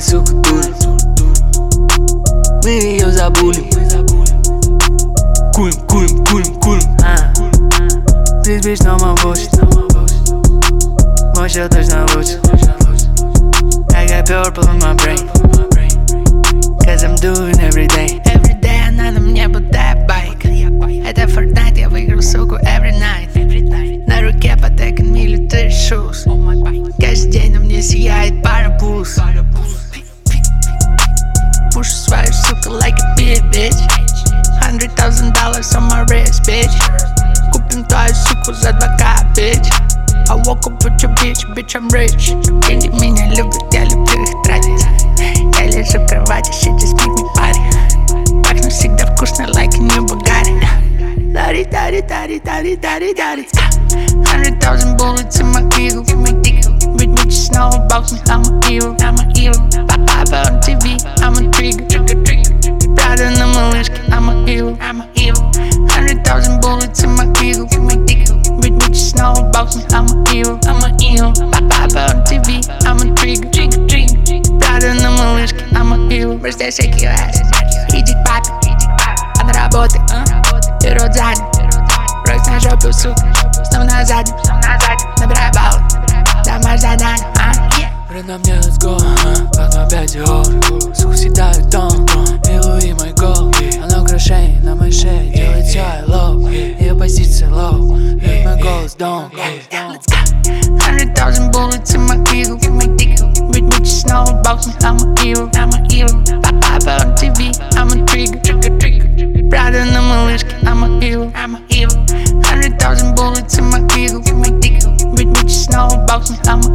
сука, дурим. Мы ее забулим. Кулим. Здесь бич на мобосе. Мощь точно лучше. I got purple in my brain, cause I'm doing every day. Every day она на мне будто байк. Это Fortnite, я выиграл, суку, every night. На руке потекан military shoes. Каждый день на мне сияет пара пулс. Пушу свою, сука, like a bitch. $100,000 on my wrist, bitch. Купим твою суку за 2К, bitch. I woke up with your bitch, I'm rich. Деньги меня любят, я люблю их тратить. Я лежу в кровати, shit just make me party. Пахну всегда вкусно, like a new Bugatti. Daddy. 100,000 bullets in my eagle. With me just know about me, I'm a hero. Papa on TV, I'm a trigger. Prada на малышке, I'm a hero. 100,000 bullets in my eagle. With me just know about me, I'm a hero. Papa on TV, I'm a trigger. Prada на малышке, I'm a hero. First day shake your ass. Иди к папе, она работает, и рот задний. Рок на жопе, сука, снова на заднем. Набирай баллы, домашь задание, Ред на мне, let's go, как на 5 ор. Сука съедает тон, и Луи мой гол. Она украшение на моей шее, делает все I love. Ее позиция low, и мой голос don't. 100,000 bullets in my eagle. With me just know about me, I'm a hero. Papa on TV, I'm a trigger. Prada на малышке, I'm a hero. 100,000 bullets in my eagle. With me just know about me, I'm a